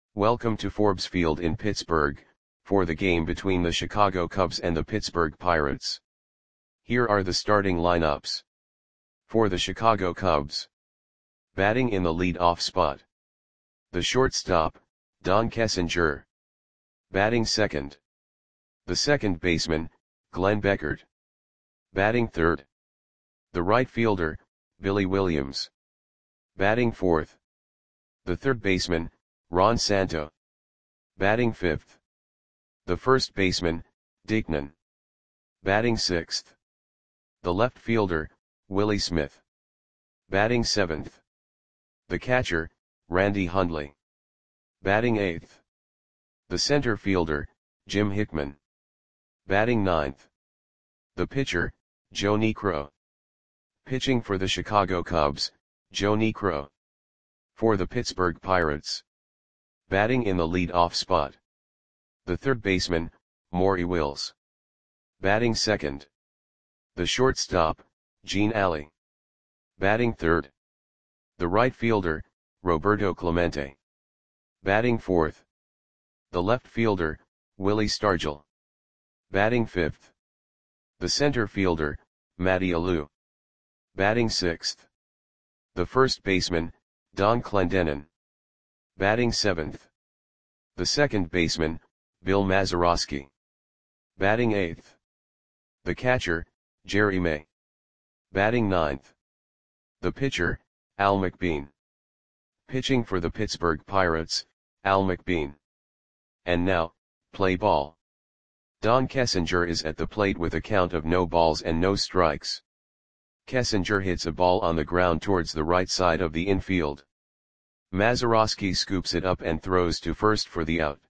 Welcome to Forbes Field in Pittsburgh, for the game between the Chicago Cubs and the Pittsburgh Pirates. Here are the starting lineups. For the Chicago Cubs. Batting in the lead-off spot. The shortstop, Don Kessinger. Batting second. The second baseman, Glenn Beckert. Batting third. The right fielder, Billy Williams. Batting fourth. The third baseman, Ron Santo. Batting fifth. The first baseman, Dickman. Batting sixth. The left fielder, Willie Smith. Batting seventh. The catcher, Randy Hundley. Batting eighth. The center fielder, Jim Hickman. Batting ninth. The pitcher, Joe Niekro. Pitching for the Chicago Cubs, Joe Niekro. For the Pittsburgh Pirates. Batting in the lead-off spot. The third baseman, Maury Wills. Batting second. The shortstop, Gene Alley. Batting third. The right fielder, Roberto Clemente. Batting fourth. The left fielder, Willie Stargell. Batting fifth. The center fielder, Matty Alou. Batting sixth. The first baseman, Don Clendenon. Batting seventh. The second baseman, Bill Mazeroski. Batting eighth. The catcher, Jerry May. Batting ninth. The pitcher, Al McBean. Pitching for the Pittsburgh Pirates, Al McBean. And now, play ball. Don Kessinger is at the plate with a count of no balls and no strikes. Kessinger hits a ball on the ground towards the right side of the infield. Mazeroski scoops it up and throws to first for the out.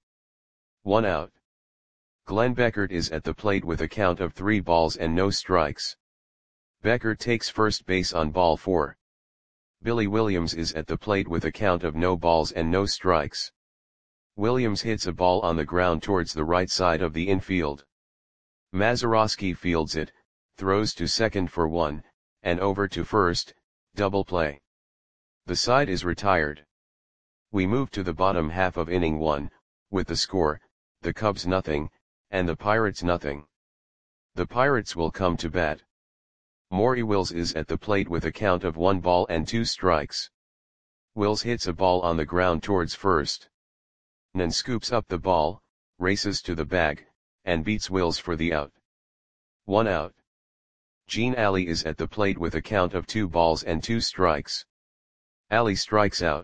1 out. Glenn Beckert is at the plate with a count of 3 balls and no strikes. Beckert takes first base on ball 4. Billy Williams is at the plate with a count of no balls and no strikes. Williams hits a ball on the ground towards the right side of the infield. Mazeroski fields it, throws to second for 1, and over to first, double play. The side is retired. We move to the bottom half of inning 1, with the score, the Cubs nothing, and the Pirates nothing. The Pirates will come to bat. Maury Wills is at the plate with a count of 1 ball and 2 strikes. Wills hits a ball on the ground towards first. Nan scoops up the ball, races to the bag, and beats Wills for the out. 1 out. Gene Alley is at the plate with a count of 2 balls and 2 strikes. Alley strikes out.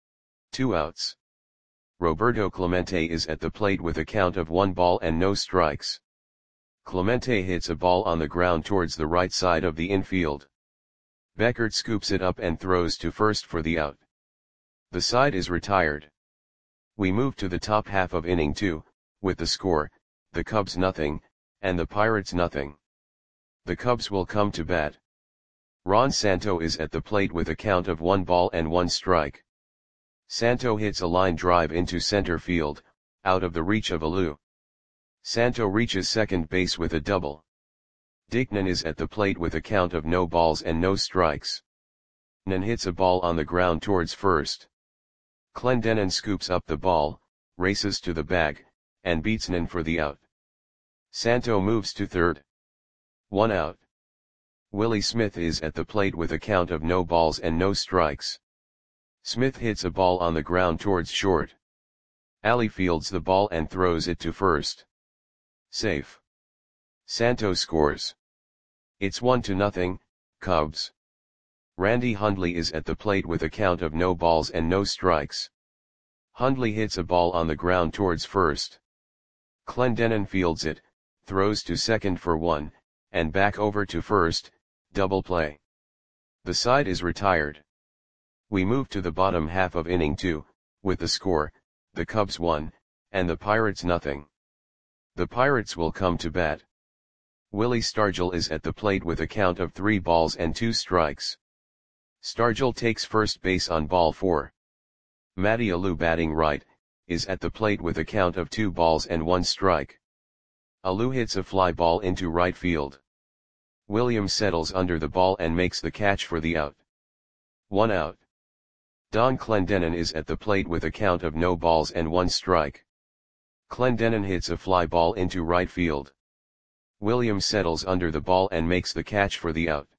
2 outs. Roberto Clemente is at the plate with a count of 1 ball and no strikes. Clemente hits a ball on the ground towards the right side of the infield. Beckert scoops it up and throws to first for the out. The side is retired. We move to the top half of inning 2, with the score, the Cubs nothing, and the Pirates nothing. The Cubs will come to bat. Ron Santo is at the plate with a count of 1 ball and 1 strike. Santo hits a line drive into center field, out of the reach of Alou. Santo reaches second base with a double. Dickman is at the plate with a count of no balls and no strikes. Nan hits a ball on the ground towards first. Clendenon scoops up the ball, races to the bag, and beats Nan for the out. Santo moves to third. 1 out. Willie Smith is at the plate with a count of no balls and no strikes. Smith hits a ball on the ground towards short. Alley fields the ball and throws it to first. Safe. Santo scores. It's 1-0, Cubs. Randy Hundley is at the plate with a count of no balls and no strikes. Hundley hits a ball on the ground towards first. Clendenon fields it, throws to second for 1, and back over to first, double play. The side is retired. We move to the bottom half of inning 2, with the score, the Cubs 1, and the Pirates nothing. The Pirates will come to bat. Willie Stargell is at the plate with a count of 3 balls and 2 strikes. Stargell takes first base on ball 4. Matty Alou, batting right, is at the plate with a count of 2 balls and 1 strike. Alou hits a fly ball into right field. Williams settles under the ball and makes the catch for the out. 1 out. Don Clendenin is at the plate with a count of no balls and 1 strike. Clendenin hits a fly ball into right field. Williams settles under the ball and makes the catch for the out.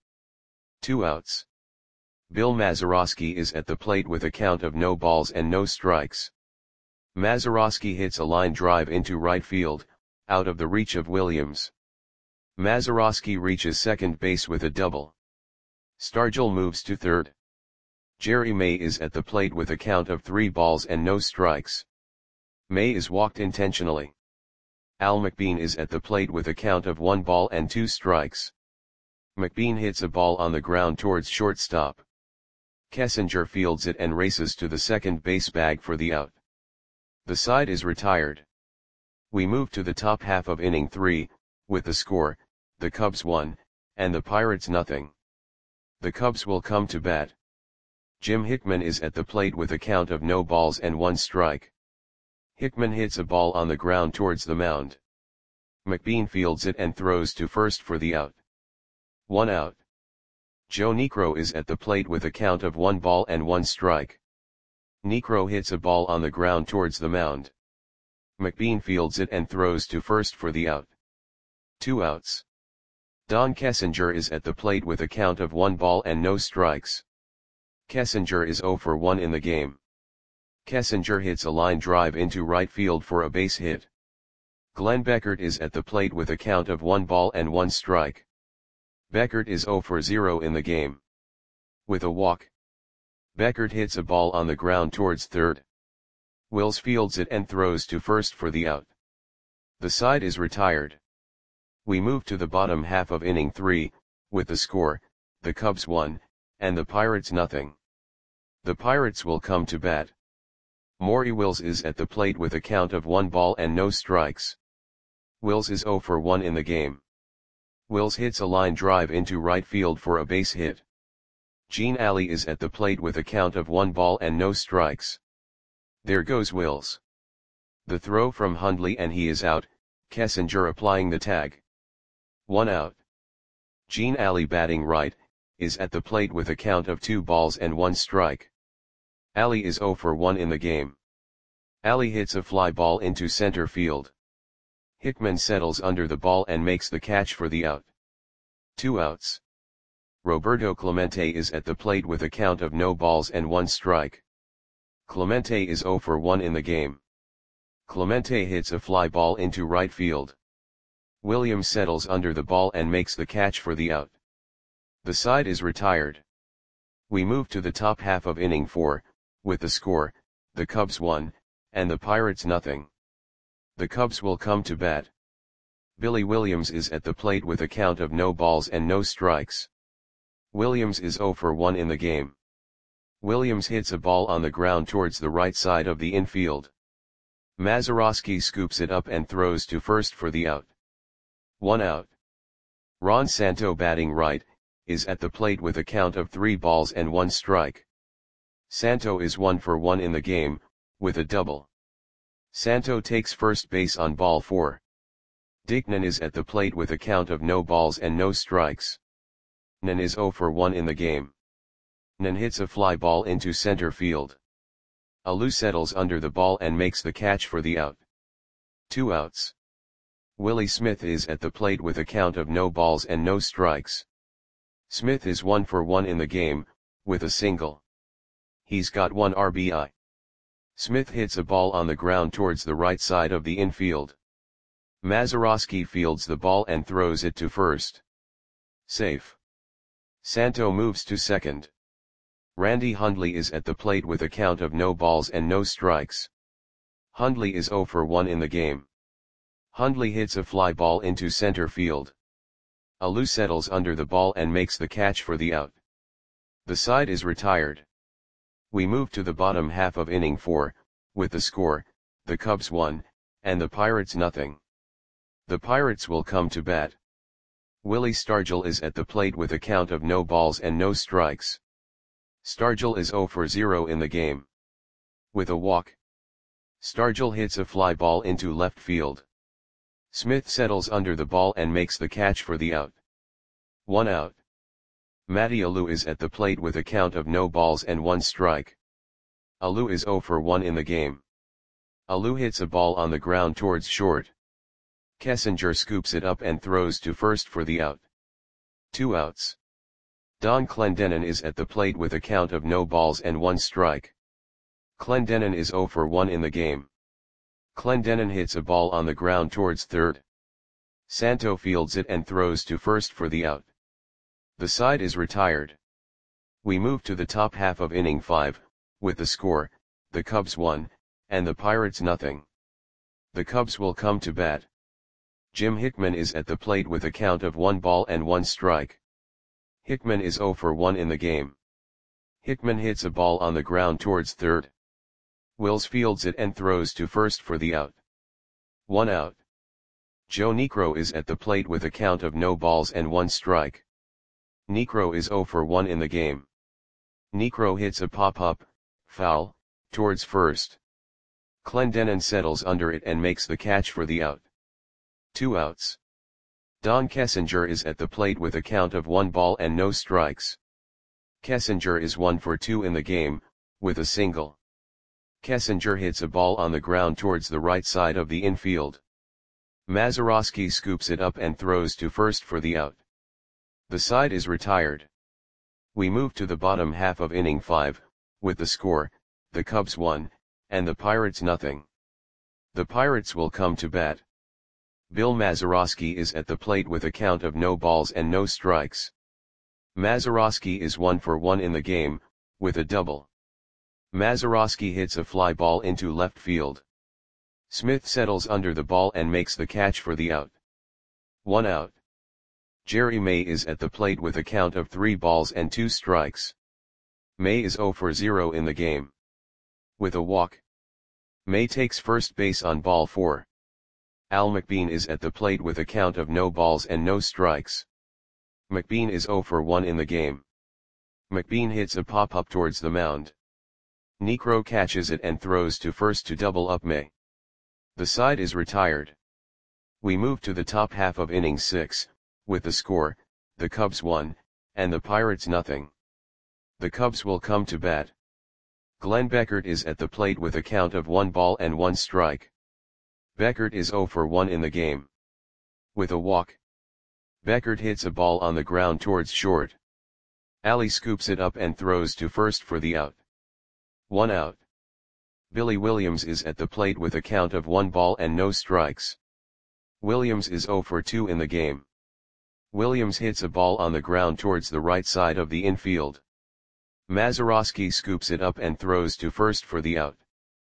2 outs. Bill Mazeroski is at the plate with a count of no balls and no strikes. Mazeroski hits a line drive into right field, out of the reach of Williams. Mazeroski reaches second base with a double. Stargell moves to third. Jerry May is at the plate with a count of 3 balls and no strikes. May is walked intentionally. Al McBean is at the plate with a count of 1 ball and 2 strikes. McBean hits a ball on the ground towards shortstop. Kessinger fields it and races to the second base bag for the out. The side is retired. We move to the top half of inning 3, with the score, the Cubs 1, and the Pirates nothing. The Cubs will come to bat. Jim Hickman is at the plate with a count of no balls and 1 strike. Hickman hits a ball on the ground towards the mound. McBean fields it and throws to first for the out. 1 out. Joe Niekro is at the plate with a count of 1 ball and 1 strike. Niekro hits a ball on the ground towards the mound. McBean fields it and throws to first for the out. 2 outs. Don Kessinger is at the plate with a count of 1 ball and no strikes. Kessinger is 0 for 1 in the game. Kessinger hits a line drive into right field for a base hit. Glenn Beckert is at the plate with a count of 1 ball and 1 strike. Beckert is 0 for 0 in the game. With a walk. Beckert hits a ball on the ground towards third. Wills fields it and throws to first for the out. The side is retired. We move to the bottom half of inning 3, with the score, the Cubs 1, and the Pirates nothing. The Pirates will come to bat. Maury Wills is at the plate with a count of 1 ball and no strikes. Wills is 0 for 1 in the game. Wills hits a line drive into right field for a base hit. Gene Alley is at the plate with a count of 1 ball and no strikes. There goes Wills. The throw from Hundley and he is out, Kessinger applying the tag. 1 out. Gene Alley batting right, is at the plate with a count of 2 balls and 1 strike. Alley is 0 for 1 in the game. Alley hits a fly ball into center field. Hickman settles under the ball and makes the catch for the out. 2 outs. Roberto Clemente is at the plate with a count of no balls and 1 strike. Clemente is 0 for 1 in the game. Clemente hits a fly ball into right field. Williams settles under the ball and makes the catch for the out. The side is retired. We move to the top half of inning 4, with the score, the Cubs 1, and the Pirates nothing. The Cubs will come to bat. Billy Williams is at the plate with a count of no balls and no strikes. Williams is 0 for 1 in the game. Williams hits a ball on the ground towards the right side of the infield. Mazeroski scoops it up and throws to first for the out. 1 out. Ron Santo batting right, is at the plate with a count of 3 balls and 1 strike. Santo is 1 for 1 in the game, with a double. Santo takes first base on ball 4. Dick Nen is at the plate with a count of no balls and no strikes. Nen is 0 for 1 in the game. Nen hits a fly ball into center field. Alou settles under the ball and makes the catch for the out. 2 outs. Willie Smith is at the plate with a count of no balls and no strikes. Smith is 1 for 1 in the game, with a single. He's got 1 RBI. Smith hits a ball on the ground towards the right side of the infield. Mazeroski fields the ball and throws it to first. Safe. Santo moves to second. Randy Hundley is at the plate with a count of no balls and no strikes. Hundley is 0 for 1 in the game. Hundley hits a fly ball into center field. Alou settles under the ball and makes the catch for the out. The side is retired. We move to the bottom half of inning 4, with the score, the Cubs 1, and the Pirates nothing. The Pirates will come to bat. Willie Stargell is at the plate with a count of no balls and no strikes. Stargell is 0 for 0 in the game. With a walk. Stargell hits a fly ball into left field. Smith settles under the ball and makes the catch for the out. 1 out. Matty Alou is at the plate with a count of no balls and 1 strike. Alou is 0 for 1 in the game. Alou hits a ball on the ground towards short. Kessinger scoops it up and throws to first for the out. 2 outs. Don Clendenin is at the plate with a count of no balls and 1 strike. Clendenin is 0 for 1 in the game. Clendenin hits a ball on the ground towards third. Santo fields it and throws to first for the out. The side is retired. We move to the top half of inning 5, with the score, the Cubs 1, and the Pirates nothing. The Cubs will come to bat. Jim Hickman is at the plate with a count of 1 ball and 1 strike. Hickman is 0 for 1 in the game. Hickman hits a ball on the ground towards third. Wills fields it and throws to first for the out. 1 out. Joe Niekro is at the plate with a count of no balls and 1 strike. Niekro is 0 for 1 in the game. Niekro hits a pop-up, foul, towards first. Clendenin settles under it and makes the catch for the out. 2 outs. Don Kessinger is at the plate with a count of 1 ball and no strikes. Kessinger is 1 for 2 in the game, with a single. Kessinger hits a ball on the ground towards the right side of the infield. Mazeroski scoops it up and throws to first for the out. The side is retired. We move to the bottom half of inning 5, with the score, the Cubs 1, and the Pirates nothing. The Pirates will come to bat. Bill Mazeroski is at the plate with a count of no balls and no strikes. Mazeroski is 1 for 1 in the game, with a double. Mazeroski hits a fly ball into left field. Smith settles under the ball and makes the catch for the out. 1 out. Jerry May is at the plate with a count of 3 balls and 2 strikes. May is 0 for 0 in the game. With a walk. May takes first base on ball 4. Al McBean is at the plate with a count of no balls and no strikes. McBean is 0 for 1 in the game. McBean hits a pop-up towards the mound. Niekro catches it and throws to first to double up May. The side is retired. We move to the top half of inning 6, with the score, the Cubs 1, and the Pirates nothing. The Cubs will come to bat. Glenn Beckert is at the plate with a count of 1 ball and 1 strike. Beckert is 0 for 1 in the game. With a walk. Beckert hits a ball on the ground towards short. Ali scoops it up and throws to first for the out. 1 out. Billy Williams is at the plate with a count of 1 ball and no strikes. Williams is 0 for 2 in the game. Williams hits a ball on the ground towards the right side of the infield. Mazeroski scoops it up and throws to first for the out.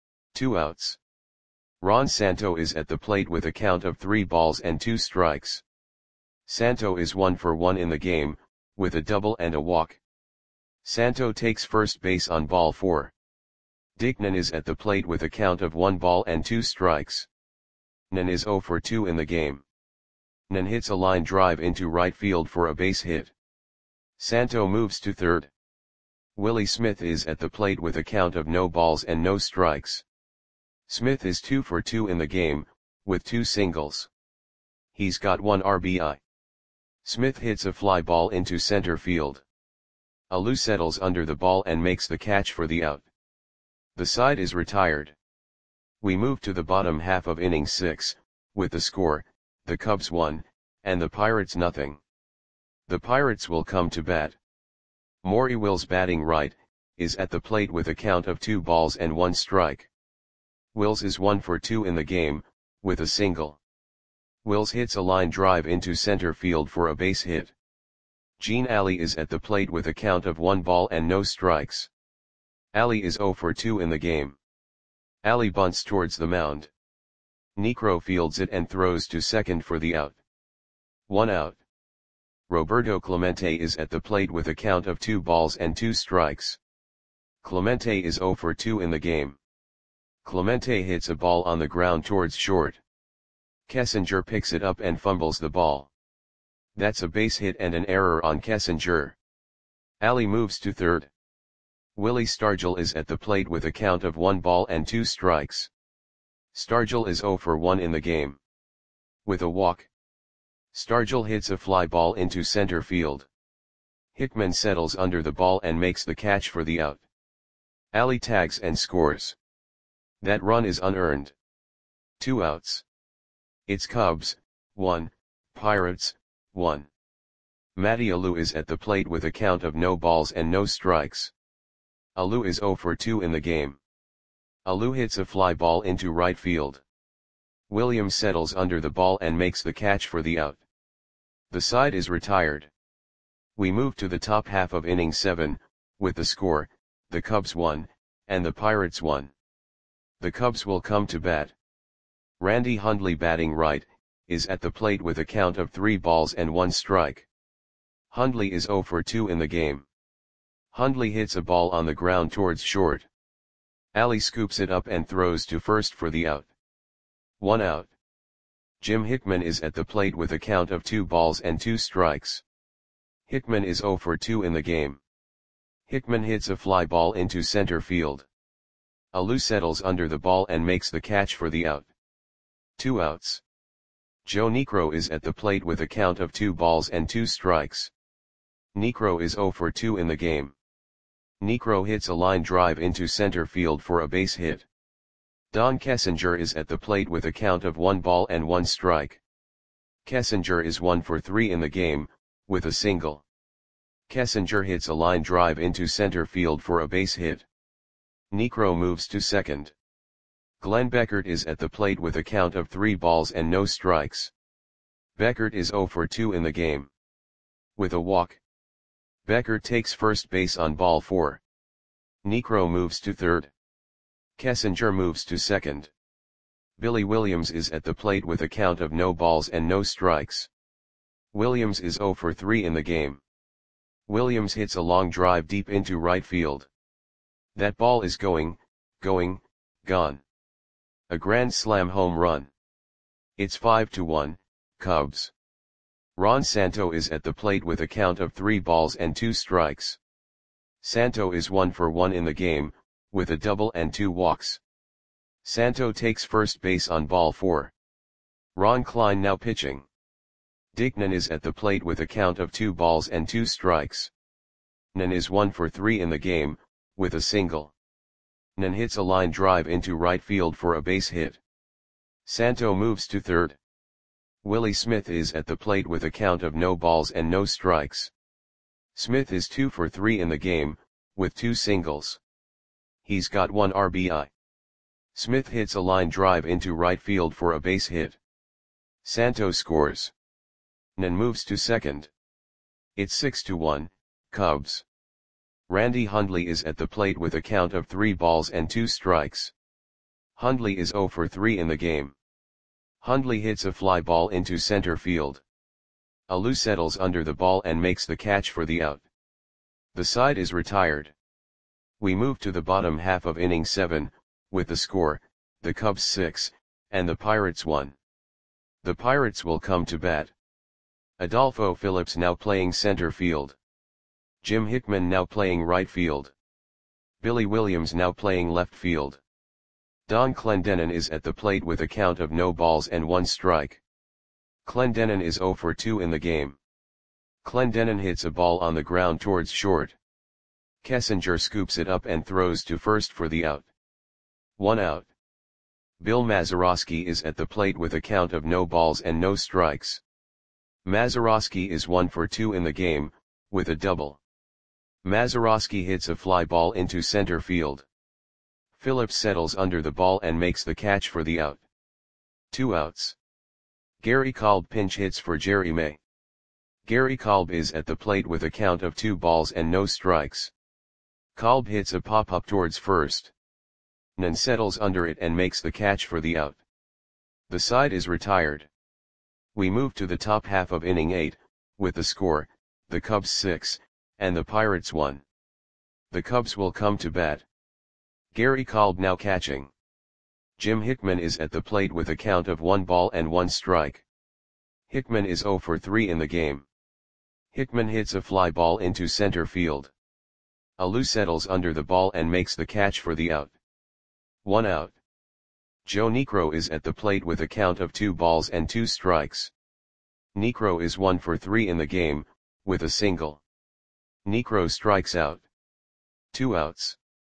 2 outs. Ron Santo is at the plate with a count of 3 balls and 2 strikes. Santo is 1 for 1 in the game, with a double and a walk. Santo takes first base on ball 4. Dick Nen is at the plate with a count of 1 ball and 2 strikes. Nen is 0 for 2 in the game. Nen hits a line drive into right field for a base hit. Santo moves to third. Willie Smith is at the plate with a count of no balls and no strikes. Smith is 2 for 2 in the game, with 2 singles. He's got 1 RBI. Smith hits a fly ball into center field. Alou settles under the ball and makes the catch for the out. The side is retired. We move to the bottom half of inning 6, with the score, the Cubs 1, and the Pirates nothing. The Pirates will come to bat. Maury Wills batting right, is at the plate with a count of 2 balls and 1 strike. Wills is 1 for 2 in the game, with a single. Wills hits a line drive into center field for a base hit. Gene Ali is at the plate with a count of 1 ball and no strikes. Ali is 0 for 2 in the game. Ali bunts towards the mound. Niekro fields it and throws to second for the out. 1 out. Roberto Clemente is at the plate with a count of 2 balls and 2 strikes. Clemente is 0 for 2 in the game. Clemente hits a ball on the ground towards short. Kessinger picks it up and fumbles the ball. That's a base hit and an error on Kessinger. Ali moves to third. Willie Stargell is at the plate with a count of 1 ball and 2 strikes. Stargell is 0 for 1 in the game. With a walk. Stargell hits a fly ball into center field. Hickman settles under the ball and makes the catch for the out. Ali tags and scores. That run is unearned. 2 outs. It's Cubs, 1, Pirates, 1. Matty Alou is at the plate with a count of no balls and no strikes. Alou is 0 for 2 in the game. Alou hits a fly ball into right field. Williams settles under the ball and makes the catch for the out. The side is retired. We move to the top half of inning 7, with the score, the Cubs 1, and the Pirates 1. The Cubs will come to bat. Randy Hundley, batting right, is at the plate with a count of 3 balls and 1 strike. Hundley is 0 for 2 in the game. Hundley hits a ball on the ground towards short. Ali scoops it up and throws to first for the out. 1 out. Jim Hickman is at the plate with a count of 2 balls and 2 strikes. Hickman is 0 for 2 in the game. Hickman hits a fly ball into center field. Alou settles under the ball and makes the catch for the out. 2 outs. Joe Niekro is at the plate with a count of 2 balls and 2 strikes. Niekro is 0 for 2 in the game. Niekro hits a line drive into center field for a base hit. Don Kessinger is at the plate with a count of 1 ball and 1 strike. Kessinger is 1 for 3 in the game, with a single. Kessinger hits a line drive into center field for a base hit. Niekro moves to second. Glenn Beckert is at the plate with a count of 3 balls and no strikes. Beckert is 0 for 2 in the game. With a walk, Beckert takes first base on ball 4. Niekro moves to third. Kessinger moves to second. Billy Williams is at the plate with a count of no balls and no strikes. Williams is 0 for 3 in the game. Williams hits a long drive deep into right field. That ball is gone. A grand slam home run. It's 5-1, Cubs. Ron Santo is at the plate with a count of 3 balls and 2 strikes. Santo is 1 for 1 in the game, with a double and 2 walks. Santo takes first base on ball 4. Ron Klein now pitching. Dick Nen is at the plate with a count of 2 balls and 2 strikes. Nen is 1 for 3 in the game, with a single. Nen hits a line drive into right field for a base hit. Santo moves to third. Willie Smith is at the plate with a count of no balls and no strikes. Smith is 2 for 3 in the game, with 2 singles. He's got 1 RBI. Smith hits a line drive into right field for a base hit. Santo scores. Nen moves to second. It's 6-1, Cubs. Randy Hundley is at the plate with a count of 3 balls and 2 strikes. Hundley is 0 for 3 in the game. Hundley hits a fly ball into center field. Alou settles under the ball and makes the catch for the out. The side is retired. We move to the bottom half of inning 7, with the score, the Cubs 6, and the Pirates 1. The Pirates will come to bat. Adolfo Phillips now playing center field. Jim Hickman now playing right field. Billy Williams now playing left field. Don Clendenon is at the plate with a count of no balls and 1 strike. Clendenon is 0 for 2 in the game. Clendenon hits a ball on the ground towards short. Kessinger scoops it up and throws to first for the out. 1 out. Bill Mazeroski is at the plate with a count of no balls and no strikes. Mazeroski is 1 for 2 in the game, with a double. Mazeroski hits a fly ball into center field. Phillips settles under the ball and makes the catch for the out. 2 outs. Gary Kolb pinch hits for Jerry May. Gary Kolb is at the plate with a count of 2 balls and no strikes. Kolb hits a pop-up towards first. Nen settles under it and makes the catch for the out. The side is retired. We move to the top half of inning 8, with the score, the Cubs 6, and the Pirates 1. The Cubs will come to bat. Gary Kolb now catching. Jim Hickman is at the plate with a count of 1 ball and 1 strike. Hickman is 0 for 3 in the game. Hickman hits a fly ball into center field. Alou settles under the ball and makes the catch for the out. 1 out. Joe Niekro is at the plate with a count of 2 balls and 2 strikes. Niekro is 1 for 3 in the game, with a single. Niekro strikes out. 2 outs.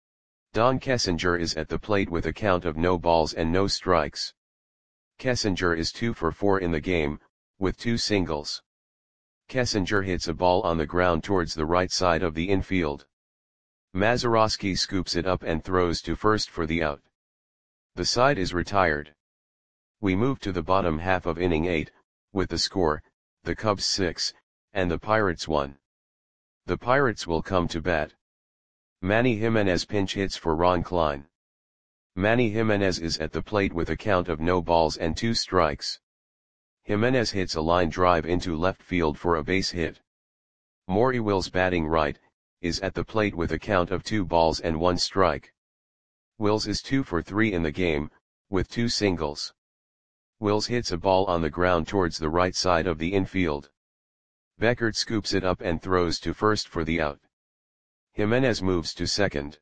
Don Kessinger is at the plate with a count of no balls and no strikes. Kessinger is 2 for 4 in the game, with 2 singles. Kessinger hits a ball on the ground towards the right side of the infield. Mazeroski scoops it up and throws to first for the out. The side is retired. We move to the bottom half of inning 8, with the score, the Cubs 6, and the Pirates 1. The Pirates will come to bat. Manny Jimenez pinch hits for Ron Klein. Manny Jimenez is at the plate with a count of no balls and 2 strikes. Jimenez hits a line drive into left field for a base hit. Maury Wills, batting right, is at the plate with a count of 2 balls and 1 strike. Wills is 2 for 3 in the game, with 2 singles. Wills hits a ball on the ground towards the right side of the infield. Beckert scoops it up and throws to first for the out. Jimenez moves to second.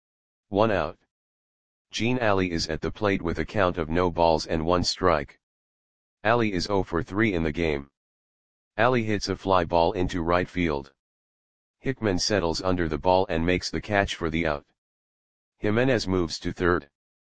1 out. Gene Alley is at the plate with a count of no balls and 1 strike. Alley is 0 for 3 in the game. Alley hits a fly ball into right field. Hickman settles under the ball and makes the catch for the out. Jimenez moves to third.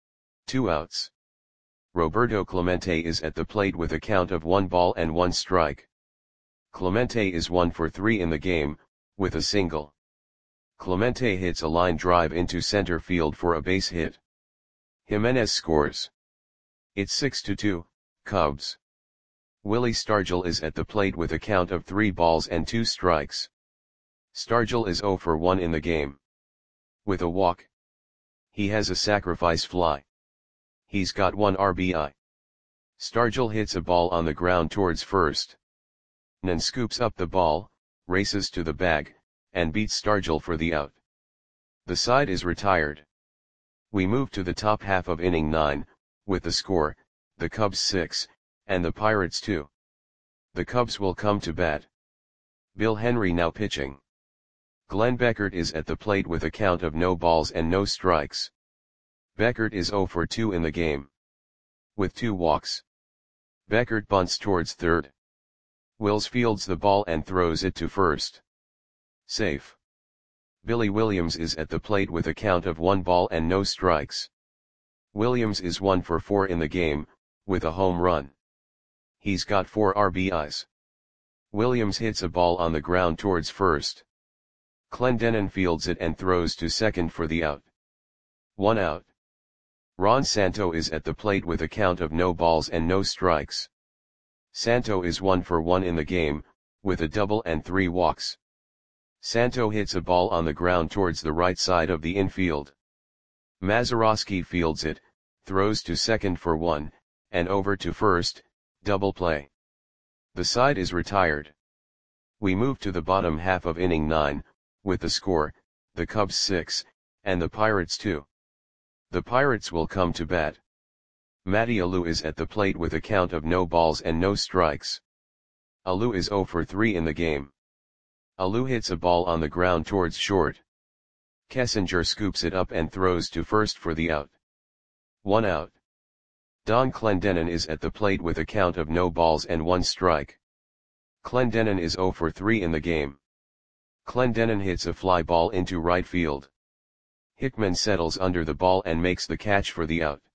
2 outs. Roberto Clemente is at the plate with a count of 1 ball and 1 strike. Clemente is 1 for 3 in the game, with a single. Clemente hits a line drive into center field for a base hit. Jimenez scores. It's 6-2, Cubs. Willie Stargell is at the plate with a count of 3 balls and 2 strikes. Stargell is 0 for 1 in the game. With a walk. He has a sacrifice fly. He's got 1 RBI. Stargell hits a ball on the ground towards first. Nen scoops up the ball, races to the bag, and beats Stargell for the out. The side is retired. We move to the top half of inning 9, with the score, the Cubs 6, and the Pirates 2. The Cubs will come to bat. Bill Henry now pitching. Glenn Beckert is at the plate with a count of no balls and no strikes. Beckert is 0 for 2 in the game. With 2 walks. Beckert bunts towards third. Wills fields the ball and throws it to first. Safe. Billy Williams is at the plate with a count of 1 ball and no strikes. Williams is 1 for 4 in the game, with a home run. He's got 4 RBIs. Williams hits a ball on the ground towards first. Clendenon fields it and throws to second for the out. 1 out. Ron Santo is at the plate with a count of no balls and no strikes. Santo is 1 for 1 in the game, with a double and 3 walks. Santo hits a ball on the ground towards the right side of the infield. Mazeroski fields it, throws to second for 1, and over to first, double play. The side is retired. We move to the bottom half of inning 9, with the score, the Cubs 6, and the Pirates 2. The Pirates will come to bat. Matty Alou is at the plate with a count of no balls and no strikes. Alou is 0 for 3 in the game. Alou hits a ball on the ground towards short. Kessinger scoops it up and throws to first for the out. 1 out. Don Clendenon is at the plate with a count of no balls and 1 strike. Clendenon is 0 for 3 in the game. Clendenon hits a fly ball into right field. Hickman settles under the ball and makes the catch for the out.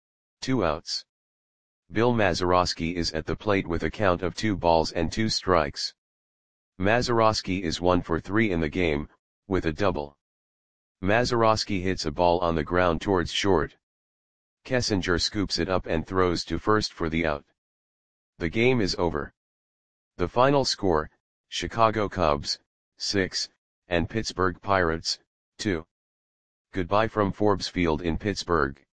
2 outs. Bill Mazeroski is at the plate with a count of 2 balls and 2 strikes. Mazeroski is 1 for 3 in the game, with a double. Mazeroski hits a ball on the ground towards short. Kessinger scoops it up and throws to first for the out. The game is over. The final score, Chicago Cubs, 6, and Pittsburgh Pirates, 2. Goodbye from Forbes Field in Pittsburgh.